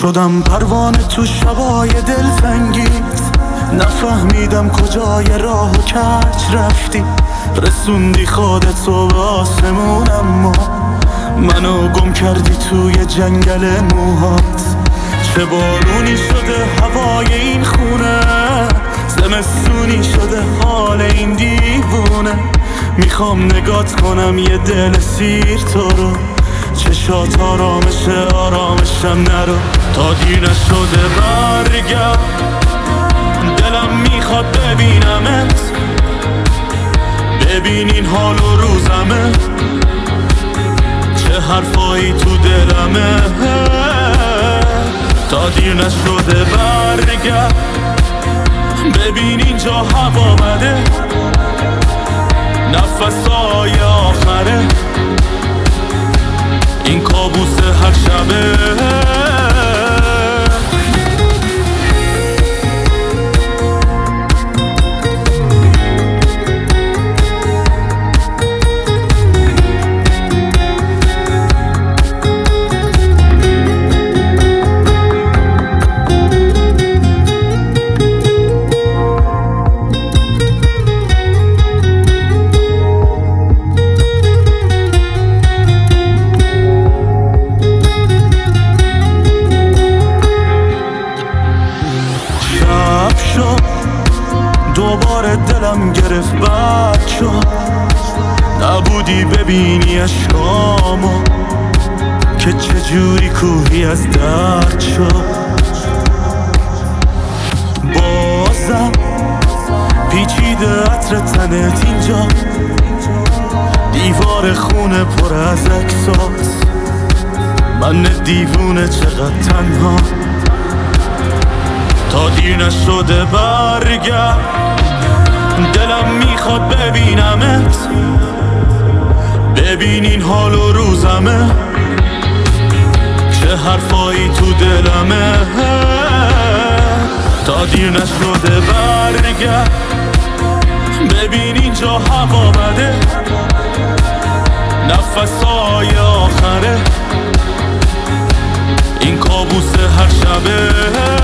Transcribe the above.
شدم پروانه تو شبای دلتنگیت، نفهمیدم کجای راه و کج رفتی. رسوندی خودتو به آسمون اما منو گم کردی توی جنگل موهات. چه بارونی شده هوای این خونه، زمستونی شده حال این دیوونه. میخوام نگات کنم یه دل سیر تو رو، چشات آرامشم نرو. تا دیر نشده برگرد، دلم میخواد ببینمت، ببین این حال و روزمه، چه حرفایی تو دلمه. تا دیر نشده برگرد، ببین اینجا هوا بده، نفسای آخره این کابوس هر شبه. دوباره دلم گرفت بد شد، نبودی ببینی اشکامو که چجوری کوهی از درد شد. بازم پیچیده عطر تنت اینجا، دیوار خونه پر از عکسات، من دیوونه چقدر تنها. تا دیر نشده برگرد، دلم میخواد ببینمت، ببین این حال و روزمه، چه حرفایی تو دلمه. تا دیر نشده برگرد، ببین اینجا هوا بده، نفسای آخره این کابوس هر شبه.